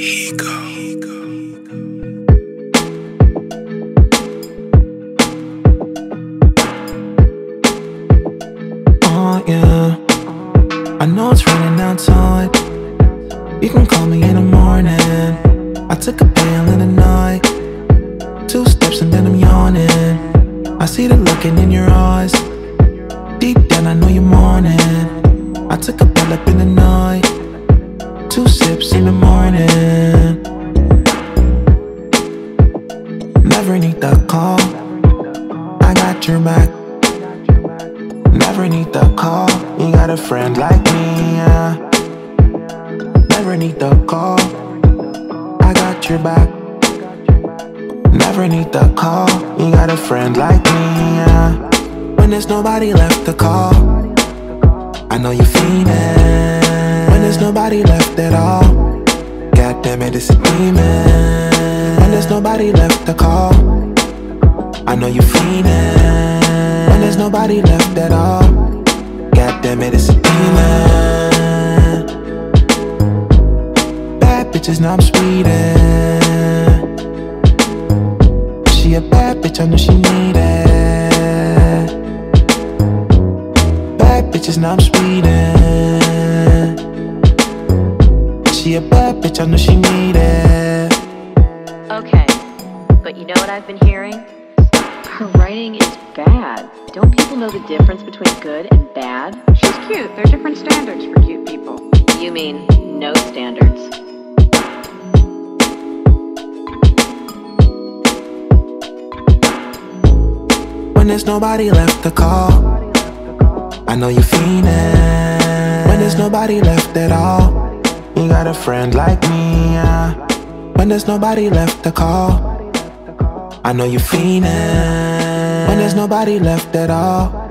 Oh yeah, I know it's raining outside. You can call me in the morning. I took a pill in the night. 2 steps and then I'm yawning. I see the looking in your eyes. Deep down I know you're mourning. I took a pill up in the night. 2 sips in the morning. Never need the call, I got your back. Never need the call, you got a friend like me, yeah. Never need the call, I got your back. Never need the call, you got a friend like me, yeah. When there's nobody left to call, I know you're fiending. When there's nobody left at all, God damn it, it's a demon. When there's nobody left to call, I know you're fiending. When there's nobody left at all, God damn it, it's a demon. Bad bitches, now I'm speeding. She a bad bitch, I know she need it. Bad bitches, now I'm speeding. She a bad bitch, I know she need it. Okay, but you know what I've been hearing? Her writing is bad. Don't people know the difference between good and bad? She's cute. There are different standards for cute people. You mean no standards? When there's nobody left to call, I know you're fiending. When there's nobody left at all, you got a friend like me, yeah. When there's nobody left to call, I know you're fiending. When there's nobody left at all,